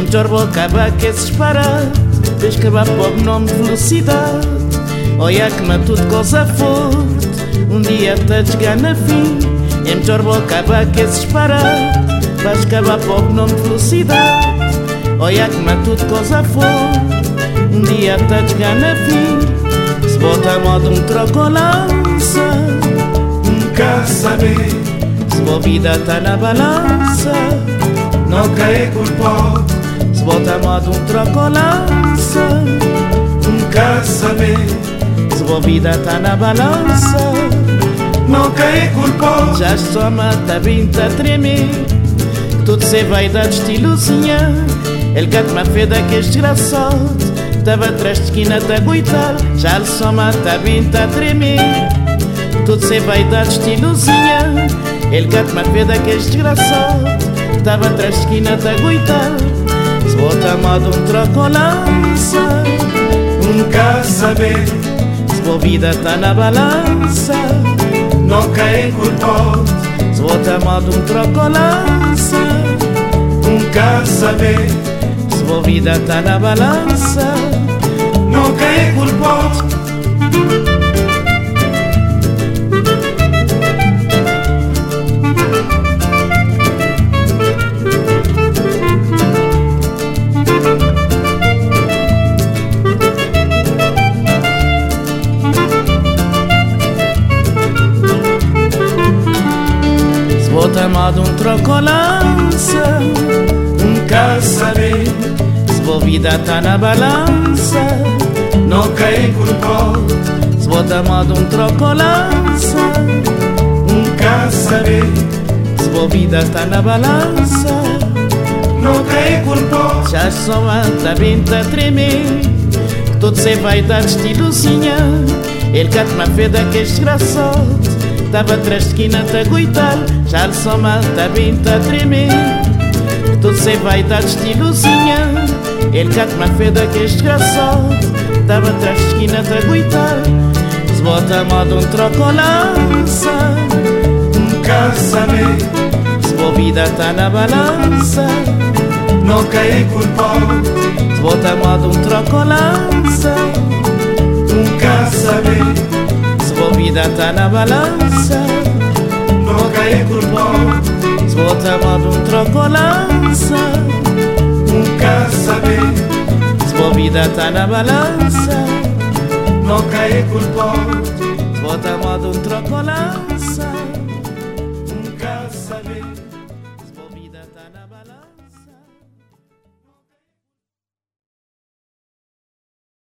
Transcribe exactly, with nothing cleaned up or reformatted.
melhor vou acabar com esse disparate. Tens que acabar pobre nome de velocidade. Olha que na tudo coisa forte, um dia até chegar na fim. É melhor vou acabar com esse disparate. Vais acabar pobre nome de velocidade. Olha que na tudo coisa forte, um dia até chegar na fim. Se bota a moda um troco ou lança, nunca saber. Se a vida tá na balança, não cair culpado. Se bota a moda um troco ou lança, nunca saber. Se a vida tá na balança, não cair culpado. já só mata bem tá tremer. Tudo se vai dar de estilozinha. Ele gato uma feda que é desgraçado. Tava atrás de esquina da goitar. Já lhe só mata bem tá tremer. Tudo se vai dar de estilozinha. Ele gato uma feda que é desgraçado. Tava atrás de esquina da goitar. Se bota a moda um troco ou lança, nunca saber. Se a vida tá na balança, não cair culpado. Se bota a moda um troco ou lança, nunca saber. Se a vida tá na balança, não cair culpado. bota a moda um troco ou lança, nunca saber. Se a vida tá na balança, não cair culpado. Se bota a moda um troco ou lança, nunca saber. Se a vida tá na balança, não cair culpado. já só anda bem tá tremer. Todo se vai dar de estilozinha. Ele cata uma feda que é desgraçado. Tava atrás de esquina tá goitar. Já lhe só mata bem tá tremer. Tudo se vai dar de estilozinha. Ele cata uma feda que é desgraçado. Tava atrás de esquina tá goitar. Se bota a moda um troco ou lança, nunca saber. Se a vida tá na balança, não cair culpado. Se bota a moda um troco ou lança, nunca saber. Se a vida tá na balança, não cair culpado. Se bota a moda um troco ou lança, nunca saber. Se a vida tá na balança, não cair culpado. Se bota a moda um troco ou lança, nunca saber. Se a vida tá na balança.